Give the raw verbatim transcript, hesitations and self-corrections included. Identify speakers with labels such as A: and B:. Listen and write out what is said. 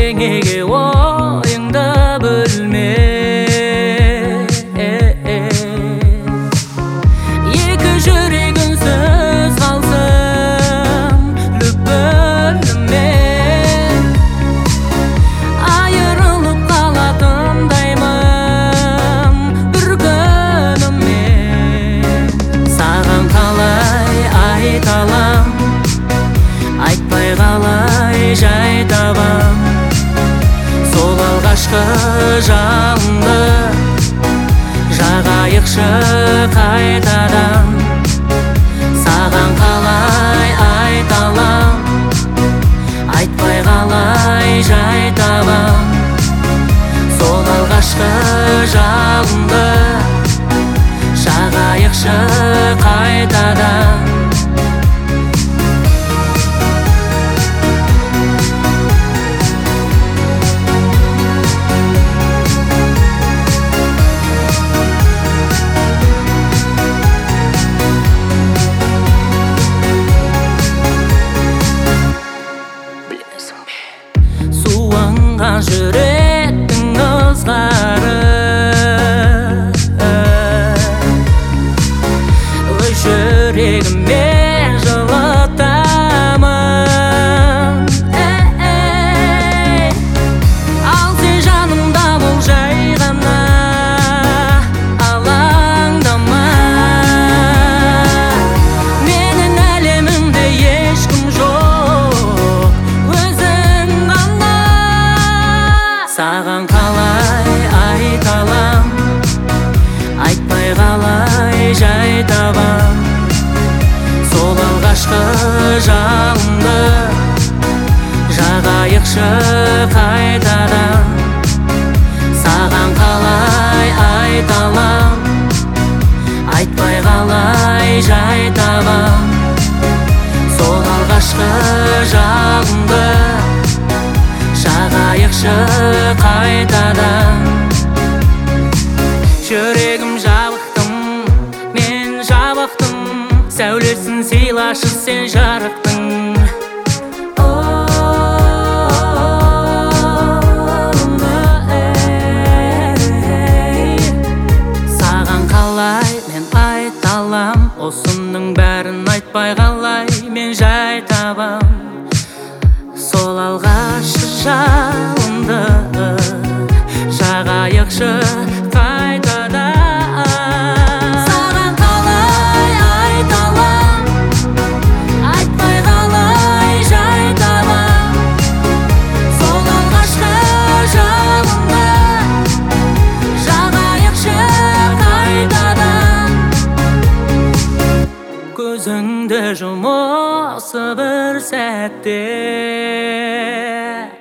A: неге ойыңды бөлме. Екі жүрек үнсіз қалсын лүпілімен, айырылып қалатындаймын бір күніммен. Саған қалай айта алам, айтпай қалай жай табам, сол алғашқы жалынды жағайықшы қайтадан. Саған қалай айта алам, айтпай қалай жай табам, сол алғашқы жалынды жағайықшы қайтадан. Суынған жүректің ызғары, өз жүрегіме жылытамын. Ал сен жанымда бол жай ғана, алаңдама. Менің әлемімде ешкім жоқ, өзің ғана. Саған қалай айта алам, айтпай қалай жай табам, сол алғашқы жалынды жағайықшы қайтадан. Саған қалай айта алам, айтпай қалай жай табам, сол алғашқы жалынды жағайықшы қайтадан. Жүрегім жабықтым, мен жабықтым, сәулесін сыйлашы сен жарықтың. Саған қалай мен айта алам, осының бәрін айтпай қалай мен жай табам, сол алғашқы жалынды жағайықшы қайтадан. Саған қалай айта алам, айтпай қалай жай табам, сол алғашқы жалынды жағайықшы қайтадан. Көзіңді жұм осы бір сәтте,